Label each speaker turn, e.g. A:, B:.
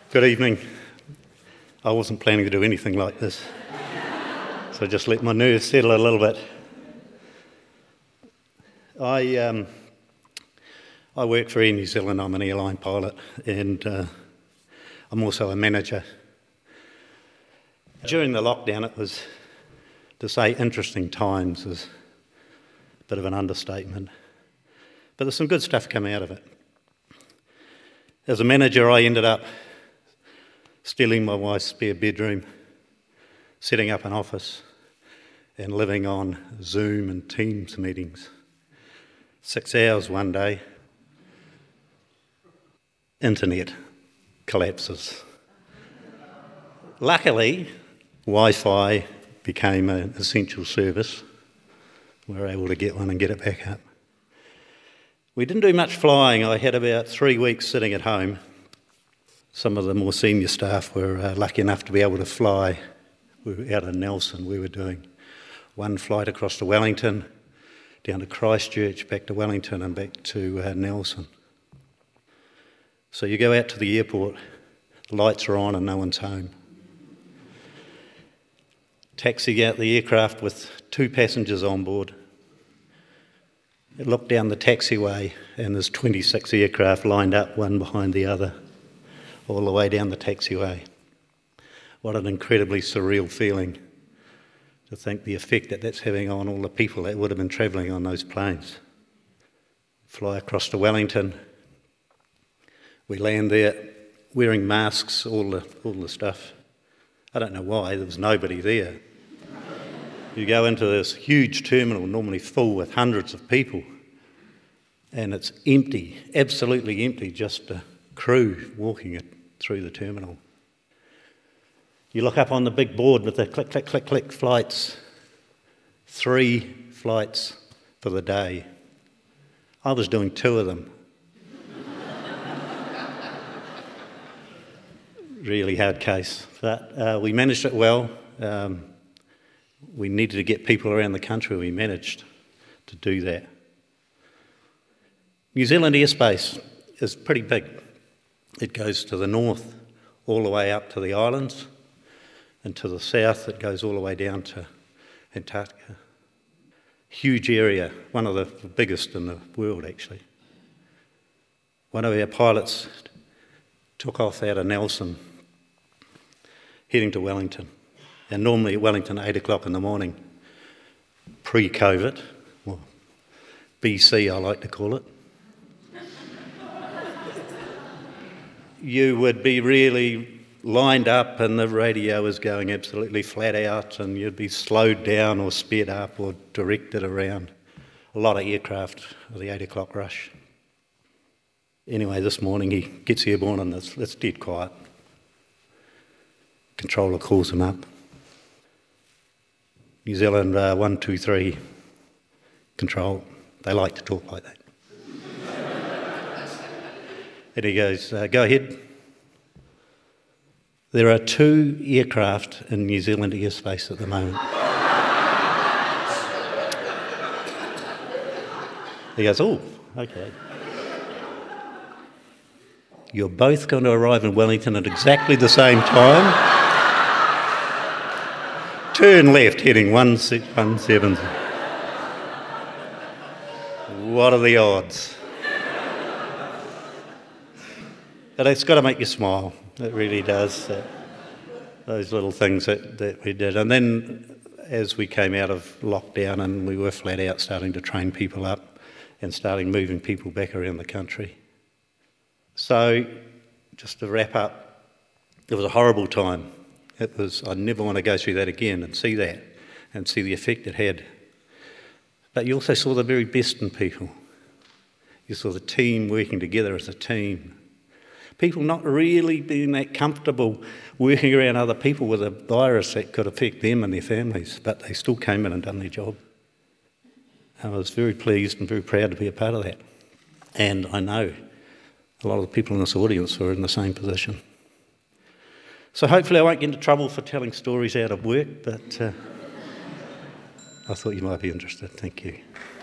A: Good evening. I wasn't planning to do anything like this, so I just let my nerves settle a little bit. I work for Air New Zealand. I'm an airline pilot, and I'm also a manager. During the lockdown, it was, to say interesting times is a bit of an understatement, but there's some good stuff come out of it. As a manager, I ended up stealing my wife's spare bedroom, setting up an office, and living on Zoom and Teams meetings. 6 hours one day, internet collapses. Luckily, Wi-Fi became an essential service. We were able to get one and get it back up. We didn't do much flying. I had about 3 weeks sitting at home. Some of the more senior staff were lucky enough to be able to fly. We were out in Nelson. We were doing one flight across to Wellington, down to Christchurch, back to Wellington and back to Nelson. So you go out to the airport, the lights are on and no one's home. Taxi out the aircraft with 2 passengers on board. I look down the taxiway and there's 26 aircraft lined up, one behind the other, all the way down the taxiway. What an incredibly surreal feeling to think the effect that that's having on all the people that would have been travelling on those planes. Fly across to Wellington. We land there wearing masks, all the stuff. I don't know why, there was nobody there. You go into this huge terminal, normally full with hundreds of people, and it's empty, absolutely empty, just a crew walking it through the terminal. You look up on the big board with the click, click, click, click flights. 3 flights for the day. I was doing 2 of them. Really hard case, but we managed it well. We needed to get people around the country. We managed to do that. New Zealand airspace is pretty big. It goes to the north all the way up to the islands, and to the south it goes all the way down to Antarctica. Huge area, one of the biggest in the world actually. One of our pilots took off out of Nelson, heading to Wellington. And normally at Wellington, 8 o'clock in the morning, pre-COVID, well, BC I like to call it, you would be really lined up and the radio was going absolutely flat out and you'd be slowed down or sped up or directed around. A lot of aircraft for the 8 o'clock rush. Anyway, this morning he gets airborne and it's dead quiet. Controller calls him up. New Zealand 123 control. They like to talk like that. And he goes, go ahead. There are 2 aircraft in New Zealand airspace at the moment. He goes, oh, okay. You're both going to arrive in Wellington at exactly the same time. Turn left, heading 170. What are the odds? But it's got to make you smile. It really does. Those little things that we did. And then as we came out of lockdown and we were flat out starting to train people up and starting moving people back around the country. So just to wrap up, it was a horrible time. I never want to go through that again and see that and see the effect it had. But you also saw the very best in people. You saw the team working together as a team. People not really being that comfortable working around other people with a virus that could affect them and their families, but they still came in and done their job. I was very pleased and very proud to be a part of that. And I know a lot of the people in this audience were in the same position. So hopefully I won't get into trouble for telling stories out of work, but I thought you might be interested. Thank you.